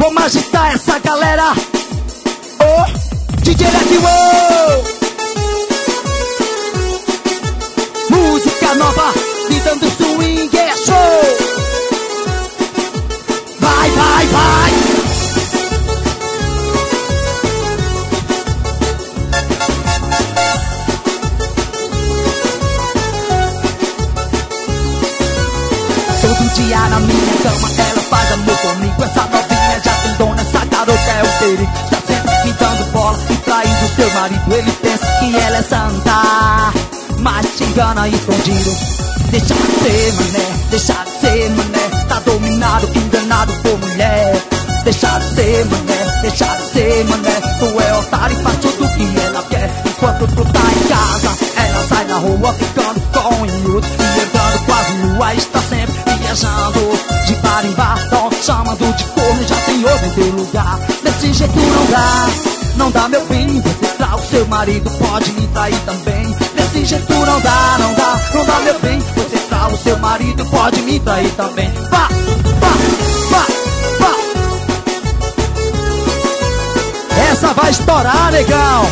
Vamos agitar essa galera. Oh, DJ Leque, música nova, me dando swing, é show. Vai, vai, vai. Todo dia na minha cama ela faz amor comigo. Essa novinha já tem dono, essa garota é um perigo. Está sempre me dando bola e traindo seu marido. Ele pensa que ela é santa, mas te engana escondido. Deixa de ser mané, deixa de ser mané. Tá dominado, enganado por mulher. Deixa de ser mané, deixa de ser mané. Tu é otário e faz tudo o que ela quer. Enquanto tu tá em casa, ela sai na rua ficando com inútil e andando quase nua. Está sempre viajando de bar em bar, chamando de corno, já tem outro em teu lugar. Desse jeito não dá, não dá meu bem. Você trai o seu marido, pode me trair também. Desse jeito não dá, não dá, não dá meu bem. Você trai o seu marido, pode me trair também. Vá, vá, vá, vá. Essa vai estourar, negão.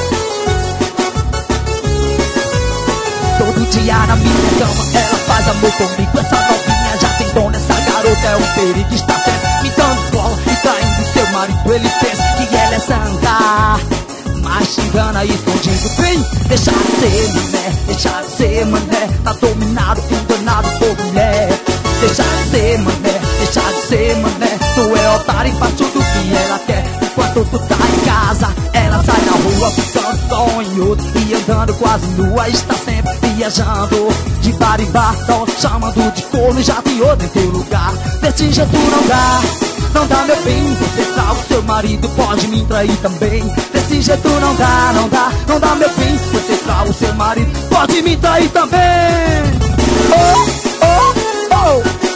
Todo dia na minha cama ela faz amor comigo. Essa novinha já tem dono, essa garota é um perigo. Está sempre me dando bola e traindo seu marido. Ele pensa que ela é santa, mas te engana escondido. Vem, deixa de ser mané, deixa de ser mané. Tá dominado, enganado por mulher. Deixa de ser mané, deixa de ser mané. Tu é otário e faz tudo o que ela quer. Enquanto tu tá em casa, ela sai na rua ficando com inútil e andando quase nua. Está sempre viajando de bar em bar, chamando de corno, já tem outro em teu lugar. Desse jeito não dá, não dá meu bem. Você trai o seu marido, pode me trair também. Desse jeito não dá, não dá, não dá meu bem. Você trai o seu marido, pode me trair também. Oh, oh, oh.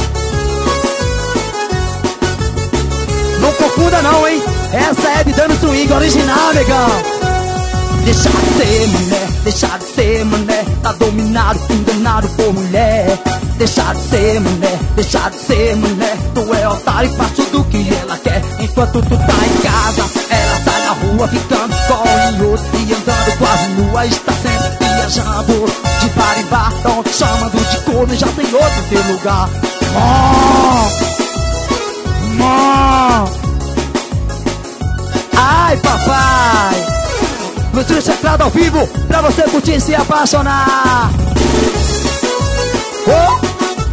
Não confunda não, hein? Essa é de dando swing original, negão. Deixa de ser mané, deixa de ser mané. Tá dominado, enganado por mulher. Deixa de ser mané, deixa de ser mané. Tu é otário e faz tudo o que ela quer. Enquanto tu tá em casa, ela sai na rua ficando com inútil e andando quase nua. Está sempre viajando de bar em bar, chamando de corno, já tem outro em teu lugar. Ai, papai, no Trio Chacrado ao vivo, pra você curtir e se apaixonar. Oh!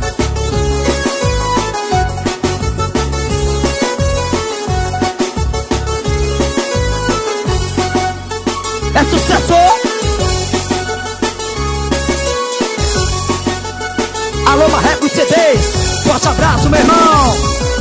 É sucesso! Alô, Marreco e CDs, forte abraço, meu irmão!